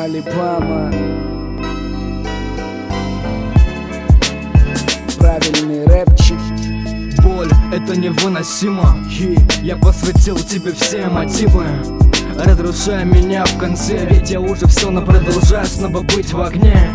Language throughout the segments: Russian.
Алибама. Правильный рэпчик. Боль, это невыносимо. Я посвятил тебе все мотивы, разрушая меня в конце. Ведь я уже все, но продолжаю снова быть в огне.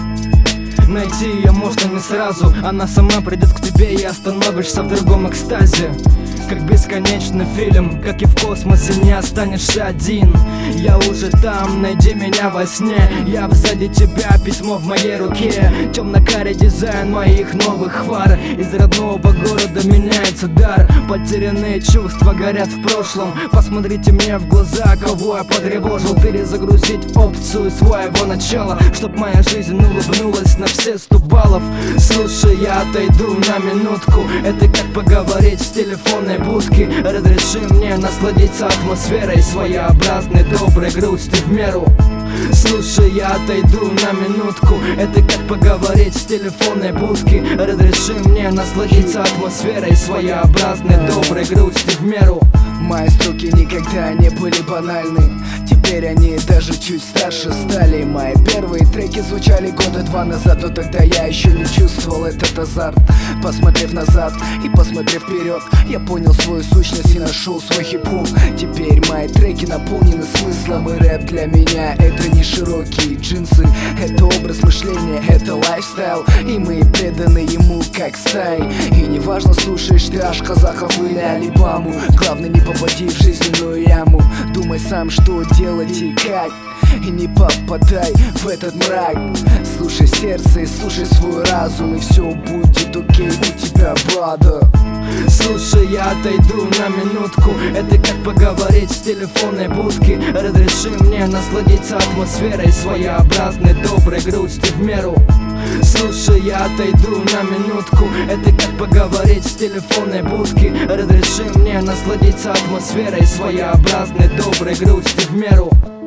Найти ее можно не сразу, она сама придет к тебе и остановишься в другом экстазе. Как бесконечный фильм, как и в космосе, не останешься один. Я уже там, найди меня во сне. Я сзади тебя, письмо в моей руке. Темно-карий дизайн моих новых фар. Из родного города меняется дар. Потерянные чувства горят в прошлом. Посмотрите мне в глаза, кого я потревожил. Перезагрузить опцию своего начала, чтоб моя жизнь улыбнулась на все 100 баллов. Слушай, я отойду на минутку. Это как поговорить с телефонной будки. Разреши мне насладиться атмосферой своеобразной доброй грусти в меру. Слушай, я отойду на минутку. Это как поговорить с телефонной будки. Разреши мне насладиться атмосферой своеобразной доброй грусти в меру. Мои строки никогда не были банальны. Теперь они даже чуть старше стали. Мои первые треки звучали года 2 назад, но тогда я еще не чувствовал этот азарт. Посмотрев назад и посмотрев вперед, я понял свою сущность и нашел свой хип-хоп. Теперь мои треки наполнены смыслом, и рэп для меня это не широкие джинсы. Это образ мышления, это лайфстайл, и мы преданы ему как стаи. И неважно, слушаешь ты аж казахов или Алибаму, главное не попади в жизненную яму. Думай сам, что делать и как, и не попадай в этот мрак. Слушай сердце и слушай свой разум, и все будет окей у тебя, брата. Слушай, я отойду на минутку. Это как поговорить с телефонной будки. Разреши мне насладиться атмосферой своеобразной доброй грусти в меру. Слушай, я отойду на минутку. Это как поговорить с телефонной будки. Разреши мне насладиться атмосферой своеобразной доброй грусти в меру.